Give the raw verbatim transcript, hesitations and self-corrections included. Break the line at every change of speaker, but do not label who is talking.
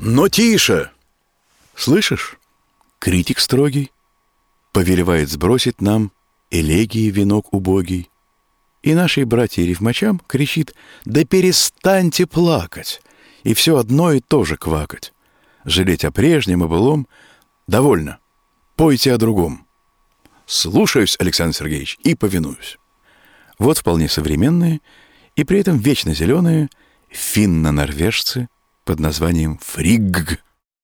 Но тише! Слышишь? Критик строгий повелевает сбросить нам элегии венок убогий. И нашей братье рифмачам кричит: да перестаньте плакать и все одно и то же квакать. Жалеть о прежнем и былом довольно, пойте о другом. Слушаюсь, Александр Сергеевич, и повинуюсь. Вот вполне современные и при этом вечно зеленые финно-норвежцы под названием Фригг.